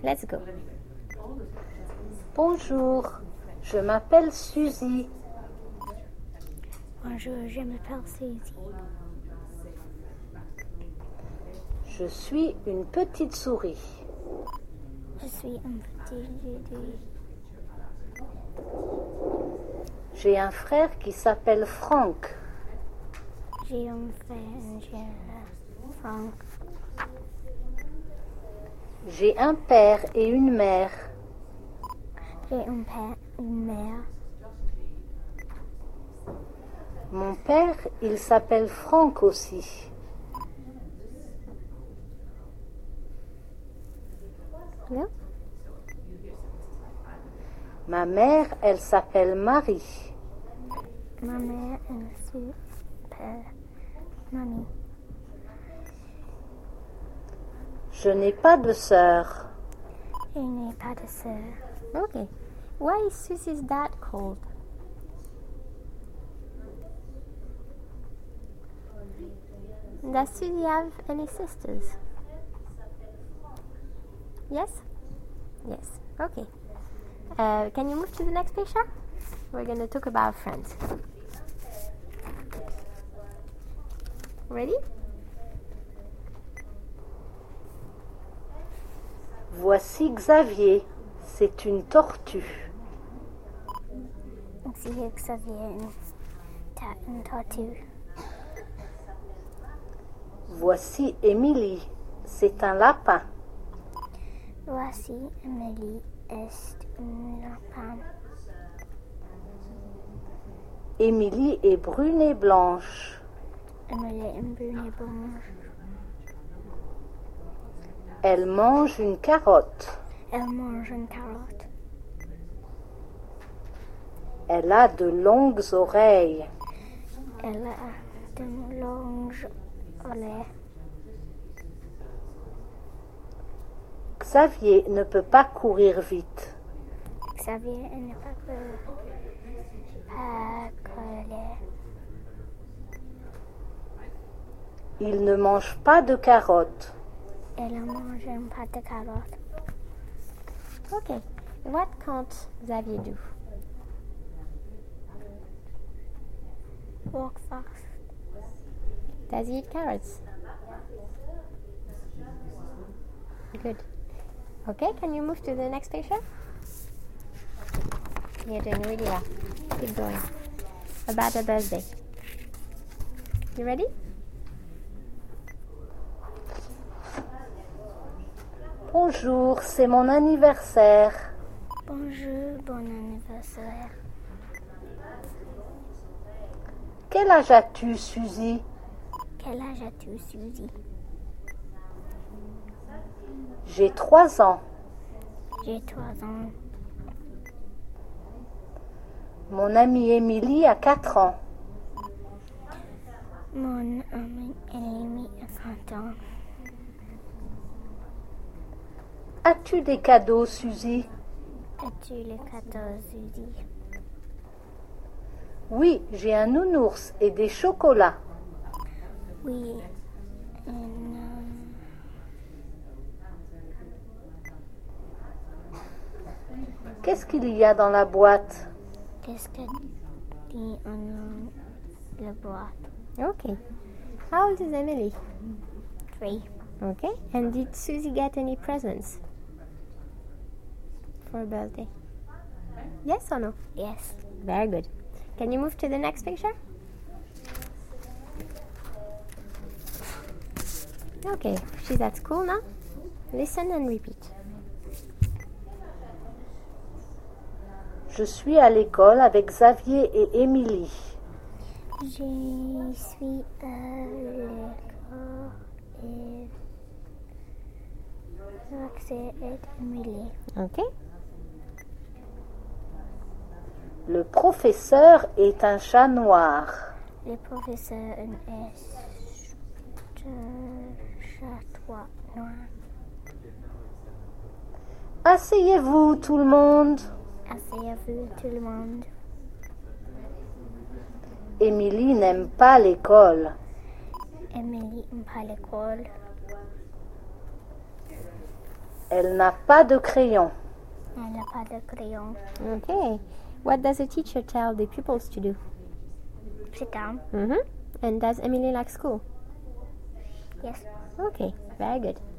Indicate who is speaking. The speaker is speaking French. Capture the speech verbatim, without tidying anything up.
Speaker 1: let's go.
Speaker 2: Bonjour, je m'appelle Suzy.
Speaker 3: Bonjour, je m'appelle Suzy.
Speaker 2: Je suis une petite souris.
Speaker 3: Je suis un petit souris.
Speaker 2: J'ai un frère qui s'appelle Franck.
Speaker 3: J'ai un frère, Franck.
Speaker 2: J'ai un père et une mère.
Speaker 3: J'ai un père et une mère.
Speaker 2: Mon père, il s'appelle Franck aussi.
Speaker 3: Yeah.
Speaker 2: Ma mère, elle s'appelle Marie.
Speaker 3: Ma mère, elle s'appelle Mamie.
Speaker 2: Je n'ai pas de sœur.
Speaker 3: Je n'ai pas de sœur.
Speaker 1: Okay. Why is Suzy's dad called? Does Suzy have any sisters? Yes? Yes. Okay. Uh, can you move to the next picture? We're going to talk about friends. Ready?
Speaker 2: Voici Xavier. C'est une tortue.
Speaker 3: Voici Xavier, une tortue.
Speaker 2: Voici Émilie. C'est un lapin.
Speaker 3: Voici Émilie, est un lapin.
Speaker 2: Émilie est brune et blanche.
Speaker 3: Émilie est brune et blanche.
Speaker 2: Elle mange une carotte.
Speaker 3: Elle mange une carotte.
Speaker 2: Elle a de longues oreilles.
Speaker 3: Elle a de longues oreilles.
Speaker 2: Xavier ne peut pas courir vite.
Speaker 3: Xavier ne peut pas courir.
Speaker 2: Il ne mange pas de carottes.
Speaker 3: Elle ne mange pas de carottes.
Speaker 1: Okay. What can't Xavier do?
Speaker 3: Walk fast.
Speaker 1: Does he eat carrots? Good. Okay, can you move to the next picture? You're doing really well. Keep going. About a birthday. You ready?
Speaker 2: Bonjour, c'est mon anniversaire.
Speaker 3: Bonjour, bon anniversaire.
Speaker 2: Quel âge as-tu, Suzy?
Speaker 3: Quel âge as-tu, Suzy?
Speaker 2: J'ai trois ans.
Speaker 3: J'ai trois ans.
Speaker 2: Mon amie Émilie a quatre ans.
Speaker 3: Mon amie Émilie a quatre ans.
Speaker 2: As-tu des cadeaux, Suzy?
Speaker 3: As-tu les cadeaux, Suzy?
Speaker 2: Oui, j'ai un nounours et des chocolats.
Speaker 3: Oui. And, um...
Speaker 2: Qu'est-ce qu'il y a dans la boîte?
Speaker 3: Qu'est-ce qu'il y a dans la boîte?
Speaker 1: Okay. How old is Emily?
Speaker 3: Three.
Speaker 1: Okay. And did Suzy get any presents for a birthday? Yes or no?
Speaker 3: Yes.
Speaker 1: Very good. Can you move to the next picture? Okay, she's at school now. Listen and repeat.
Speaker 2: Je suis à l'école avec Xavier et Émilie.
Speaker 3: Je suis à l'école et Xavier et Émilie.
Speaker 1: Okay.
Speaker 3: Le
Speaker 2: professeur est un chat noir.
Speaker 3: Le professeur est un chat noir.
Speaker 2: Asseyez-vous, tout le monde.
Speaker 3: Asseyez-vous, tout le monde.
Speaker 2: Émilie n'aime pas l'école.
Speaker 3: Émilie n'aime pas l'école.
Speaker 2: Elle n'a pas de crayon.
Speaker 3: Elle n'a pas de crayon.
Speaker 1: Okay. What does the teacher tell the pupils to do?
Speaker 3: Sit down.
Speaker 1: Mm-hmm. And does Emily like school?
Speaker 3: Yes.
Speaker 1: Okay, very good.